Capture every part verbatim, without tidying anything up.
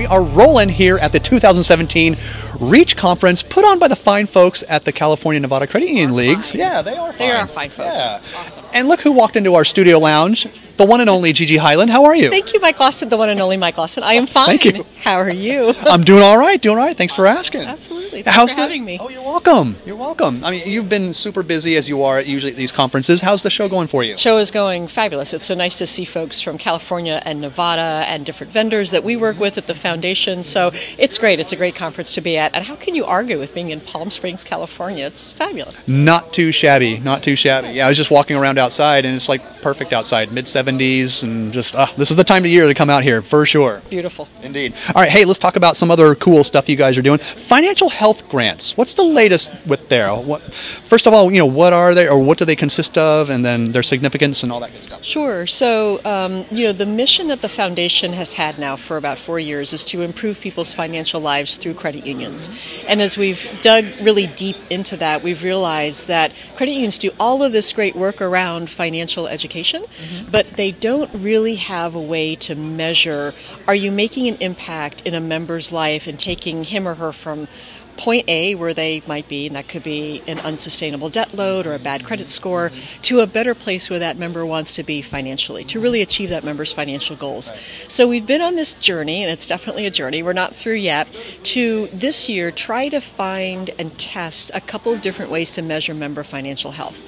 are rolling here at the two thousand seventeen REACH Conference put on by the fine folks at the California Nevada Credit Union Leagues. Fine. Yeah, they are fine. They are fine folks. Yeah. Awesome. And look who walked into our studio lounge, the one and only Gigi Highland. How are you? Thank you, Mike Lawson, the one and only Mike Lawson. I am fine. Thank you. How are you? I'm doing all right, doing all right. Thanks for asking. Absolutely. Thanks How's for the, having me. Oh, you're welcome. You're welcome. I mean, you've been super busy as you are at usually at these conferences. How's the show going for you? Show is going fabulous. It's so nice to see folks from California and Nevada and different vendors that we work with at the foundation. So it's great. It's a great conference to be at. And how can you argue with being in Palm Springs, California? It's fabulous. Not too shabby. Not too shabby. Yeah, I was just walking around outside, and it's like perfect outside, mid seventies, and just, uh, this is the time of year to come out here, for sure. Beautiful. Indeed. All right, hey, let's talk about some other cool stuff you guys are doing. Financial health grants. What's the latest with there? What, first of all, you know, what are they, or what do they consist of, and then their significance and all that good stuff? Sure. So, um, you know, the mission that the foundation has had now for about four years is to improve people's financial lives through credit unions. And as we've dug really deep into that, we've realized that credit unions do all of this great work around financial education, mm-hmm. but they don't really have a way to measure, are you making an impact in a member's life and taking him or her from point A, where they might be, and that could be an unsustainable debt load or a bad credit score, to a better place where that member wants to be financially, to really achieve that member's financial goals. So we've been on this journey, and it's definitely a journey, we're not through yet, to this year try to find and test a couple of different ways to measure member financial health.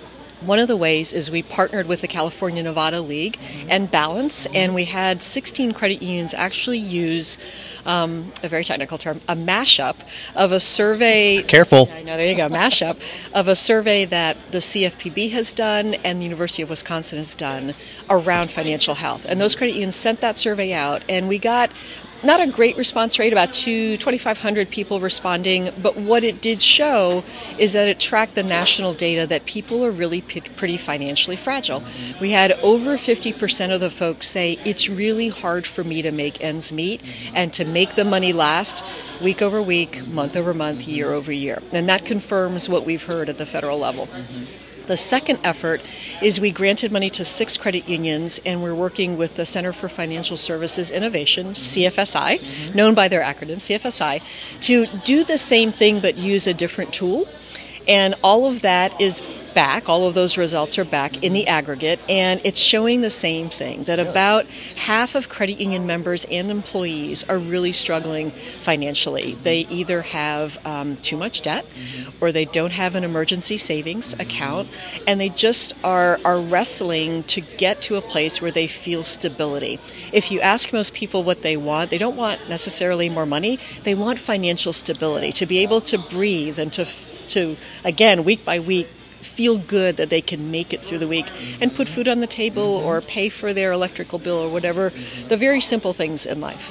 One of the ways is we partnered with the California Nevada League and Balance, and we had sixteen credit unions actually use um, a very technical term, a mashup of a survey. Careful. I know, there you go, mashup of a survey that the C F P B has done and the University of Wisconsin has done around financial health. And those credit unions sent that survey out, and we got not a great response rate, about twenty-five hundred people responding, but what it did show is that it tracked the national data that people are really p- pretty financially fragile. We had over fifty percent of the folks say, it's really hard for me to make ends meet and to make the money last week over week, month over month, year over year. And that confirms what we've heard at the federal level. The second effort is we granted money to six credit unions, and we're working with the Center for Financial Services Innovation, C F S I, known by their acronym, C F S I, to do the same thing but use a different tool. And all of that is back, all of those results are back in the aggregate, and it's showing the same thing, that about half of credit union members and employees are really struggling financially. They either have um, too much debt, or they don't have an emergency savings account, and they just are, are wrestling to get to a place where they feel stability. If you ask most people what they want, they don't want necessarily more money, they want financial stability, to be able to breathe and to, to again, week by week, feel good that they can make it through the week and put food on the table or pay for their electrical bill or whatever, the very simple things in life.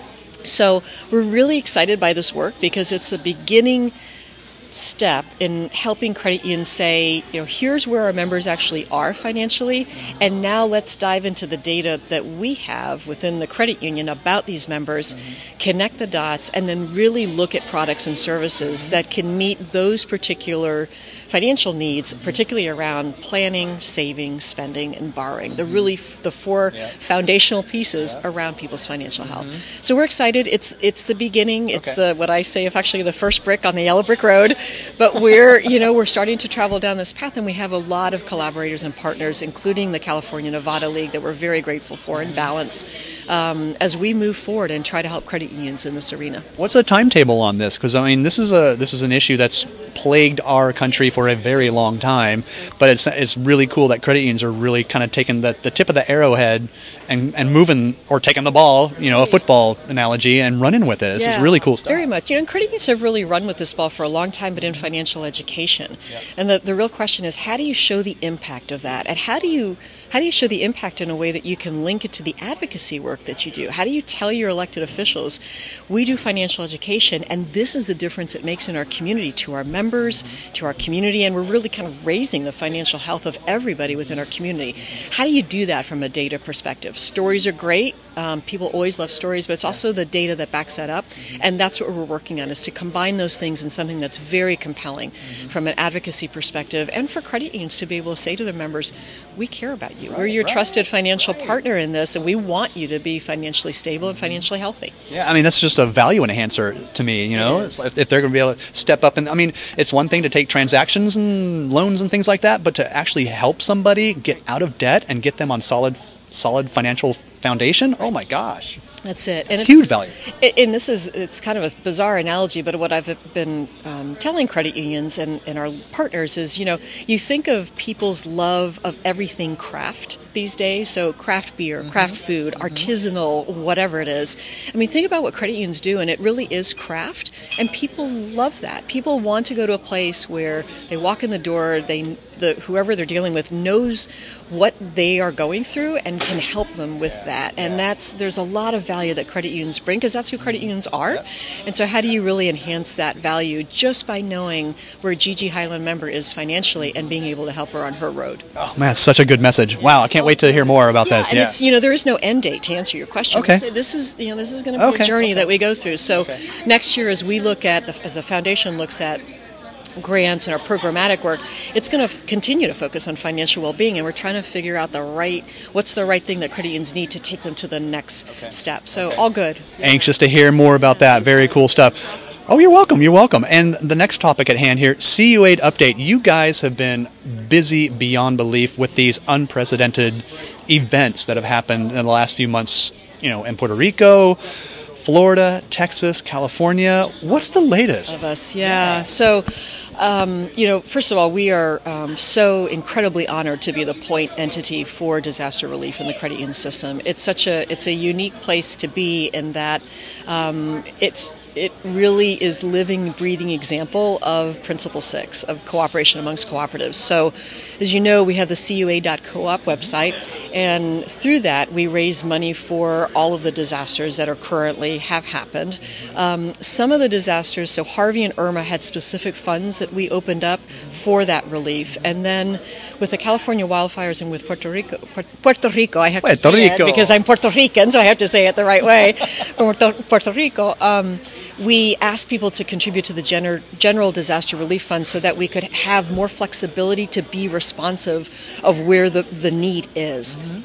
So we're really excited by this work because it's the beginning step in helping credit unions say, you know, here's where our members actually are financially, and now let's dive into the data that we have within the credit union about these members, connect the dots, and then really look at products and services that can meet those particular financial needs, particularly around planning, saving, spending, and borrowing. The really f- the four yeah. foundational pieces yeah. around people's financial health. Mm-hmm. So we're excited. It's it's the beginning. It's okay. the what I say, if actually the first brick on the yellow brick road. But we're you know we're starting to travel down this path, and we have a lot of collaborators and partners, including the California Nevada League, that we're very grateful for, and Balance, um, as we move forward and try to help credit unions in this arena. What's the timetable on this? Because I mean, this is a this is an issue that's plagued our country for a very long time, but it's it's really cool that credit unions are really kind of taking the, the tip of the arrowhead and, and moving, or taking the ball, you know, a football analogy, and running with it. It's yeah, really cool stuff. Very much. You know, credit unions have really run with this ball for a long time, but in financial education. Yeah. And the, the real question is, how do you show the impact of that? And how do you how do you show the impact in a way that you can link it to the advocacy work that you do? How do you tell your elected officials, we do financial education, and this is the difference it makes in our community, to our members, to our community, and we're really kind of raising the financial health of everybody within our community. How do you do that from a data perspective? Stories are great. Um, people always love stories, but it's also the data that backs that up. And that's what we're working on, is to combine those things in something that's very compelling mm-hmm. from an advocacy perspective, and for credit unions to be able to say to their members, we care about you. Right, we're your right, trusted financial right. partner in this, and we want you to be financially stable and financially healthy. Yeah, I mean, that's just a value enhancer to me, you know, if, if they're going to be able to step up. And I mean, it's one thing to take transactions and loans and things like that, but to actually help somebody get out of debt and get them on solid, solid financial foundation, oh my gosh. That's it. And it's, it's huge value. And this is, it's kind of a bizarre analogy, but what I've been um, telling credit unions and, and our partners is, you know, you think of people's love of everything craft these days, so craft beer, mm-hmm. craft food, mm-hmm. artisanal, whatever it is. I mean, think about what credit unions do, and it really is craft, and people love that. People want to go to a place where they walk in the door, they the whoever they're dealing with knows what they are going through and can help them with that. And that's there's a lot of value that credit unions bring, because that's who credit unions are. And so how do you really enhance that value? Just by knowing where Gigi Highland member is financially and being able to help her on her road. Oh man, it's such a good message. Wow, I can't wait to hear more about yeah, this. And yeah. it's, you know, there is no end date to answer your question. Okay. This is, you know, this is going to be okay. a journey okay. that we go through. So okay. next year, as we look at, the, as the foundation looks at grants and our programmatic work, it's going to f- continue to focus on financial well-being, and we're trying to figure out the right, what's the right thing that credit unions need to take them to the next okay. step. So okay. all good. Anxious to hear more about that. Very cool stuff. Oh, you're welcome. You're welcome. And the next topic at hand here, C U aid update. You guys have been busy beyond belief with these unprecedented events that have happened in the last few months, you know, in Puerto Rico, Florida, Texas, California. What's the latest? Of us, yeah. So, um, you know, first of all, we are um, so incredibly honored to be the point entity for disaster relief in the credit union system. It's such a it's a unique place to be in that um, it's it really is living, breathing example of Principle Six of cooperation amongst cooperatives. So, as you know, we have the C U A dot coop website, and through that we raise money for all of the disasters that are currently have happened. Um, some of the disasters, so Harvey and Irma, had specific funds that we opened up for that relief, and then with the California wildfires and with Puerto Rico, Puerto Rico, I have to Puerto say Rico. it because I'm Puerto Rican, so I have to say it the right way. Puerto, Puerto Rico. Um, we asked people to contribute to the gener- General Disaster Relief Fund so that we could have more flexibility to be responsive of where the, the need is. Mm-hmm.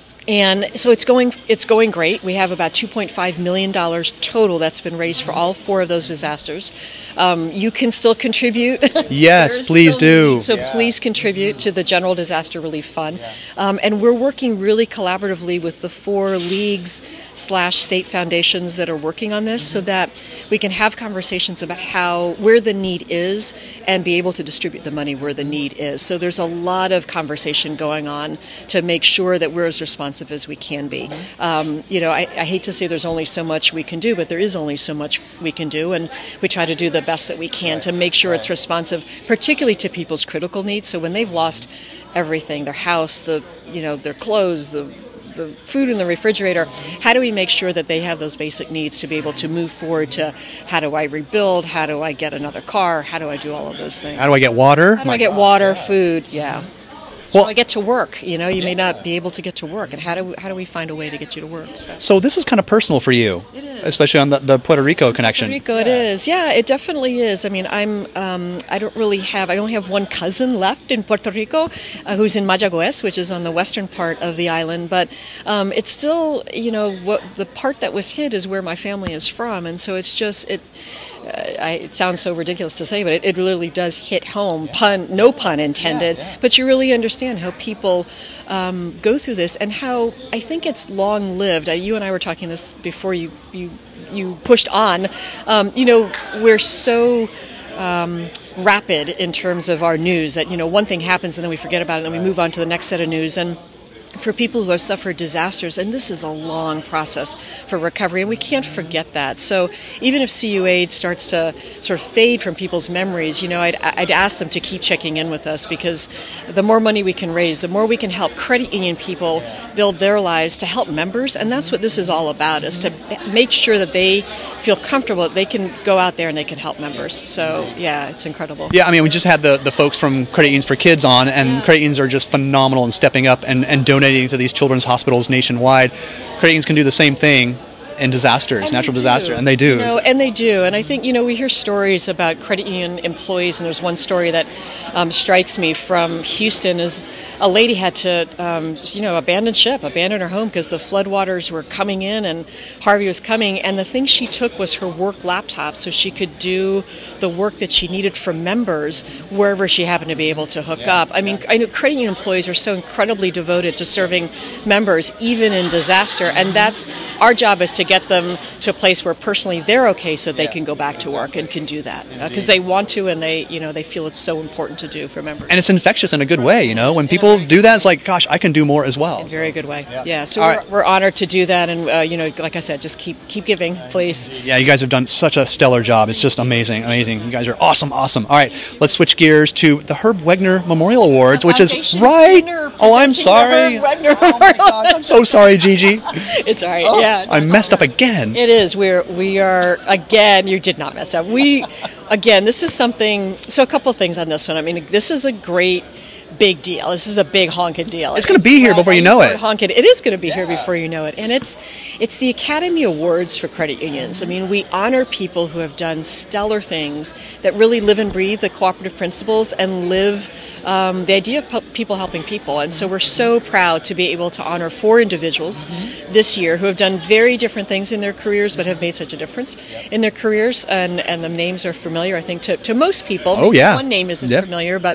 And so it's going it's going great. We have about two point five million dollars total that's been raised for all four of those disasters. Um, you can still contribute. Yes, please do. Need, so yeah. please contribute to the General Disaster Relief Fund. Yeah. Um, and we're working really collaboratively with the four leagues slash state foundations that are working on this, mm-hmm. so that we can have conversations about how where the need is and be able to distribute the money where the need is. So there's a lot of conversation going on to make sure that we're as responsive as we can be. Um, you know, I, I hate to say there's only so much we can do, but there is only so much we can do, and we try to do the best that we can right. to make sure right. it's responsive, particularly to people's critical needs. So when they've lost everything, their house, the you know, their clothes, the the food in the refrigerator, how do we make sure that they have those basic needs to be able to move forward to how do I rebuild, how do I get another car, how do I do all of those things? How do I get water? How do I get water, food, yeah. Well, I get to work. You know, you may not be able to get to work, and how do we, how do we find a way to get you to work? So, so this is kind of personal for you, it is. Especially on the, the Puerto Rico connection. Puerto Rico, it yeah. is. Yeah, it definitely is. I mean, I'm um, I don't really have. I only have one cousin left in Puerto Rico, uh, who's in Mayagüez, which is on the western part of the island. But um, it's still, you know, what the part that was hit is where my family is from, and so it's just it. Uh, I, it sounds so ridiculous to say, but it, it really does hit home. Pun, no pun intended. Yeah, yeah. But you really understand how people um, go through this, and how I think it's long lived. Uh, you and I were talking this before you you, you pushed on. Um, you know, we're so um, rapid in terms of our news that, you know, one thing happens and then we forget about it and then we move on to the next set of news. And for people who have suffered disasters, and this is a long process for recovery, and we can't forget that. So even if C U aid starts to sort of fade from people's memories, you know, I'd, I'd ask them to keep checking in with us, because the more money we can raise, the more we can help credit union people build their lives to help members, and that's what this is all about, is to make sure that they feel comfortable, that they can go out there and they can help members. So, yeah, it's incredible. Yeah, I mean, we just had the, the folks from Credit Unions for Kids on, and yeah. Credit unions are just phenomenal in stepping up and, and donating donating to these children's hospitals nationwide. Credit unions can do the same thing in disasters, And natural they do. disaster, and they do. You know, and they do. And I think, you know, we hear stories about credit union employees, and there's one story that um, strikes me from Houston is a lady had to, um, you know, abandon ship, abandon her home because the floodwaters were coming in and Harvey was coming. And the thing she took was her work laptop so she could do the work that she needed for members wherever she happened to be able to hook Yeah, up. I mean, I know credit union employees are so incredibly devoted to serving members, even in disaster. And that's our job, is to get them to a place where personally they're okay, so they Yeah. can go back to work and can do that because uh, they want to, and they, you know, they feel it's so important to do for members. And it's infectious in a good way, you know. When people do that, it's like, gosh, I can do more as well. In a very good way. Yeah. Yeah. So All we're, right. we're honored to do that, and uh, you know, like I said, just keep keep giving, please. Yeah, you guys have done such a stellar job. It's just amazing, amazing. You guys are awesome, awesome. All right, let's switch gears to the Herb Wegner Memorial Awards, which is Foundation right. dinner Oh, I'm presenting the sorry. Herb Wegner Oh my gosh, I'm so sorry, Gigi. It's all right. Oh, yeah. I messed up again. It is. We're we are again. You did not mess up. We again. This is something. So a couple of things on this one. I mean, this is a great big deal. This is a big honking deal. It's going to be here before you know it. Honking. It is going to be here before you know it. And it's it's the Academy Awards for credit unions. I mean, we honor people who have done stellar things that really live and breathe the cooperative principles and live um, the idea of pe- people helping people. And so we're so proud to be able to honor four individuals this year who have done very different things in their careers, but have made such a difference in their careers. And, and the names are familiar, I think, to, to most people. Oh, yeah. One name isn't Yep. familiar, but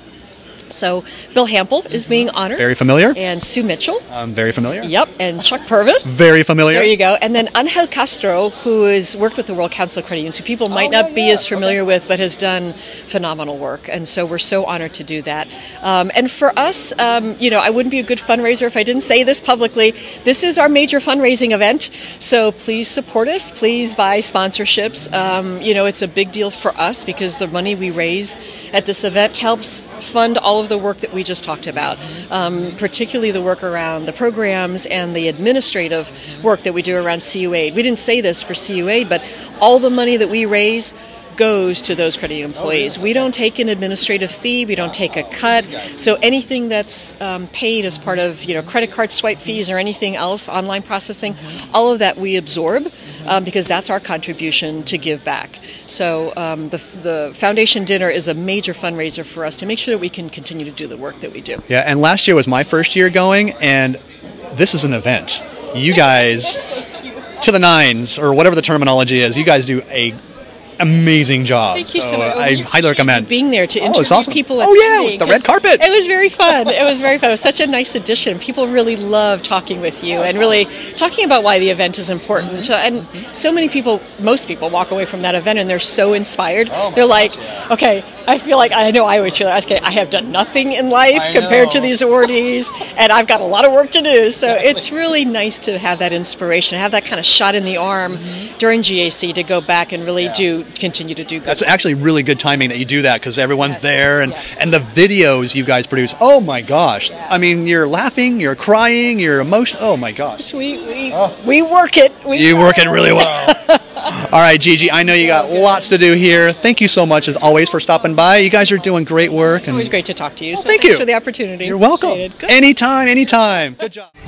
so Bill Hample is being honored. Very familiar. And Sue Mitchell. Um, very familiar. Yep. And Chuck Purvis. Very familiar. There you go. And then Angel Castro, who has worked with the World Council of Credit Unions, who people might Oh, not yeah, be yeah. as familiar with, but has done phenomenal work. And so we're so honored to do that. Um, and for us, um, you know, I wouldn't be a good fundraiser if I didn't say this publicly. This is our major fundraising event. So please support us. Please buy sponsorships. Um, you know, it's a big deal for us because the money we raise at this event helps fund all of the work that we just talked about, um, particularly the work around the programs and the administrative work that we do around C U Aid. We didn't say this for C U Aid, but all the money that we raise goes to those credit union employees. We don't take an administrative fee. We don't take a cut. So anything that's um, paid as part of, you know, credit card swipe fees or anything else, online processing, all of that we absorb um, because that's our contribution to give back. So um, the, the foundation dinner is a major fundraiser for us to make sure that we can continue to do the work that we do. Yeah, and last year was my first year going, and this is an event. You guys, to the nines, or whatever the terminology is, you guys do a amazing job. Thank you so much. I highly recommend being there to Oh, interview it's awesome. people. Oh, yeah, attending, the red 'cause carpet. It was very fun. It was very fun. It was such a nice addition. People really love talking with you and really talking about why the event is important. So, and so many people, most people, walk away from that event and they're so inspired. They're like, okay, I feel like I know I always feel like, okay, I have done nothing in life I compared to know. these awardees, and I've got a lot of work to do. So it's really nice to have that inspiration, have that kind of shot in the arm during G A C to go back and really do continue to do good. That's actually really good timing that you do that because everyone's Yes. there, and, Yes. and the videos you guys produce. Oh my gosh! I mean, you're laughing, you're crying, you're emotional. Oh my gosh! We we, we work it. We You work it really well. All right, Gigi, I know you got lots to do here. Thank you so much, as always, for stopping by. You guys are doing great work. It's always great to talk to you. So thank thanks you. for the opportunity. You're welcome. Appreciate it. Good. Anytime, anytime. Good job.